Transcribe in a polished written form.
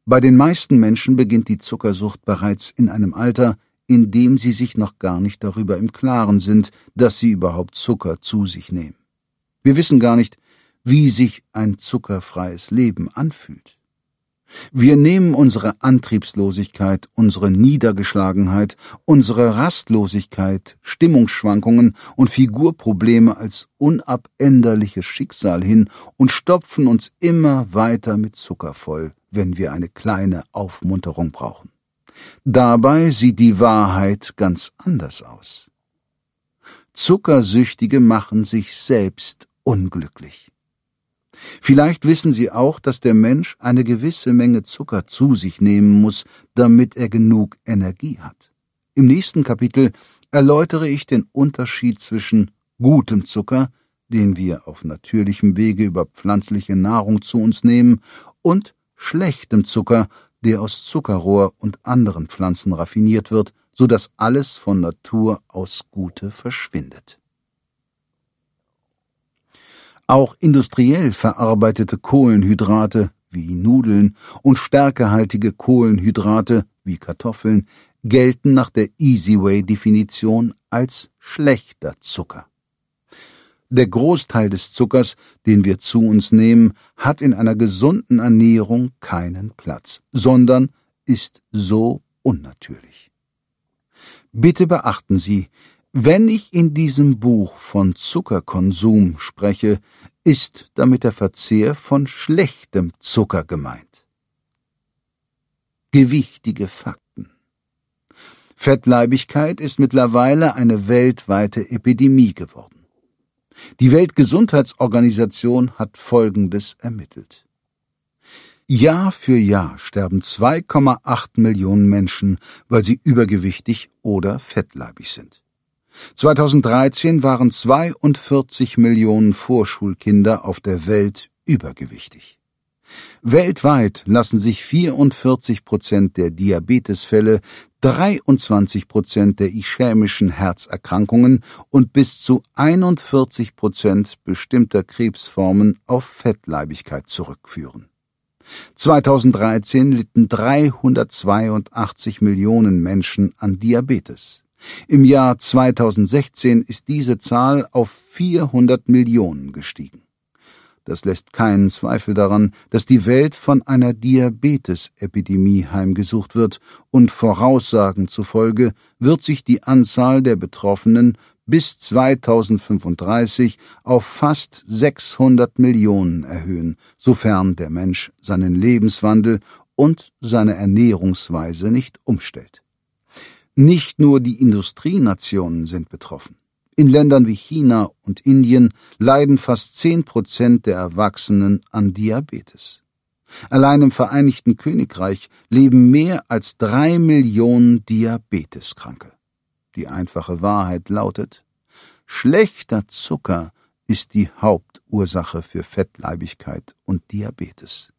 Bei den meisten Menschen beginnt die Zuckersucht bereits in einem Alter, in dem sie sich noch gar nicht darüber im Klaren sind, dass sie überhaupt Zucker zu sich nehmen. Wir wissen gar nicht, wie sich ein zuckerfreies Leben anfühlt. Wir nehmen unsere Antriebslosigkeit, unsere Niedergeschlagenheit, unsere Rastlosigkeit, Stimmungsschwankungen und Figurprobleme als unabänderliches Schicksal hin und stopfen uns immer weiter mit Zucker voll, wenn wir eine kleine Aufmunterung brauchen. Dabei sieht die Wahrheit ganz anders aus. Zuckersüchtige machen sich selbst unglücklich. Vielleicht wissen Sie auch, dass der Mensch eine gewisse Menge Zucker zu sich nehmen muss, damit er genug Energie hat. Im nächsten Kapitel erläutere ich den Unterschied zwischen gutem Zucker, den wir auf natürlichem Wege über pflanzliche Nahrung zu uns nehmen, und schlechtem Zucker, der aus Zuckerrohr und anderen Pflanzen raffiniert wird, so dass alles von Natur aus Gute verschwindet. Auch industriell verarbeitete Kohlenhydrate wie Nudeln und stärkehaltige Kohlenhydrate wie Kartoffeln gelten nach der Easy-Way-Definition als schlechter Zucker. Der Großteil des Zuckers, den wir zu uns nehmen, hat in einer gesunden Ernährung keinen Platz, sondern ist so unnatürlich. Bitte beachten Sie, wenn ich in diesem Buch von Zuckerkonsum spreche, ist damit der Verzehr von schlechtem Zucker gemeint. Gewichtige Fakten. Fettleibigkeit ist mittlerweile eine weltweite Epidemie geworden. Die Weltgesundheitsorganisation hat Folgendes ermittelt. Jahr für Jahr sterben 2,8 Millionen Menschen, weil sie übergewichtig oder fettleibig sind. 2013 waren 42 Millionen Vorschulkinder auf der Welt übergewichtig. Weltweit lassen sich 44% der Diabetesfälle, 23% der ischämischen Herzerkrankungen und bis zu 41% bestimmter Krebsformen auf Fettleibigkeit zurückführen. 2013 litten 382 Millionen Menschen an Diabetes. Im Jahr 2016 ist diese Zahl auf 400 Millionen gestiegen. Das lässt keinen Zweifel daran, dass die Welt von einer Diabetesepidemie heimgesucht wird, und Voraussagen zufolge wird sich die Anzahl der Betroffenen bis 2035 auf fast 600 Millionen erhöhen, sofern der Mensch seinen Lebenswandel und seine Ernährungsweise nicht umstellt. Nicht nur die Industrienationen sind betroffen. In Ländern wie China und Indien leiden fast 10% der Erwachsenen an Diabetes. Allein im Vereinigten Königreich leben mehr als 3 Millionen Diabeteskranke. Die einfache Wahrheit lautet: schlechter Zucker ist die Hauptursache für Fettleibigkeit und Diabetes.